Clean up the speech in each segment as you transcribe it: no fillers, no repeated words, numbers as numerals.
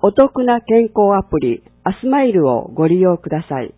お得な健康アプリアスマイルをご利用ください。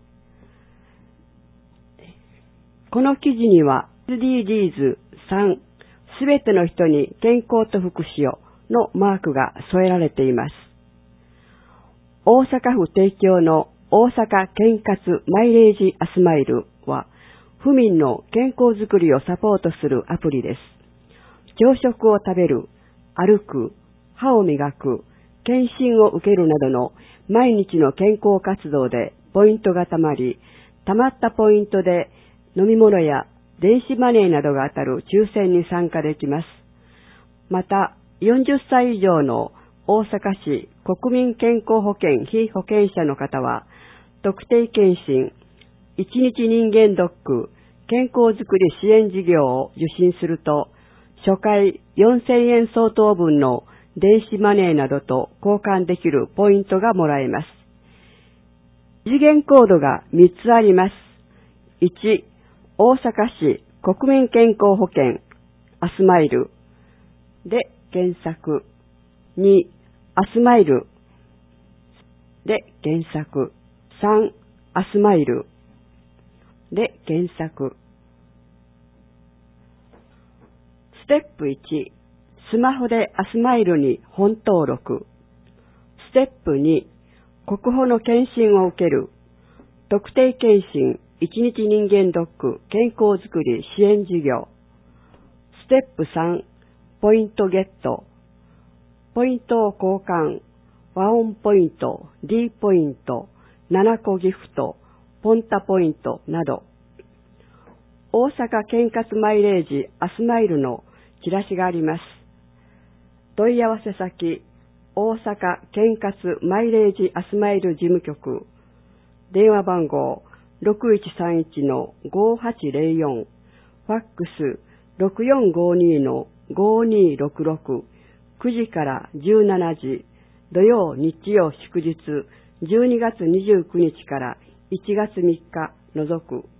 この記事には SDGs3 すべての人に健康と福祉をのマークが添えられています。大阪府提供の大阪健活マイレージアスマイルは府民の健康づくりをサポートするアプリです。朝食を食べる、歩く、歯を磨く、検診を受けるなどの毎日の健康活動でポイントがたまり、たまったポイントで飲み物や電子マネーなどが当たる抽選に参加できます。また、40歳以上の大阪市国民健康保険被保険者の方は、特定健診、1日人間ドック、健康づくり支援事業を受診すると、初回4000円相当分の電子マネーなどと交換できるポイントがもらえます。次元コードが3つあります。1、大阪市国民健康保険アスマイルで検索。2、アスマイルで検索。3、アスマイルで検索。ステップ1、スマホでアスマイルに本登録。ステップ2、国保の検診を受ける。特定健診、1日人間ドック健康づくり支援事業。ステップ3、ポイントゲット。ポイントを交換、和音ポイント、D ポイント、7個ギフト、ポンタポイントなど。大阪健活マイレージアスマイルのチラシがあります。問い合わせ先、大阪健活マイレージアスマイル事務局。電話番号 6131-5804、ファックス 6452-5266、9時から17時、土曜、日曜、祝日、12月29日から1月3日除く。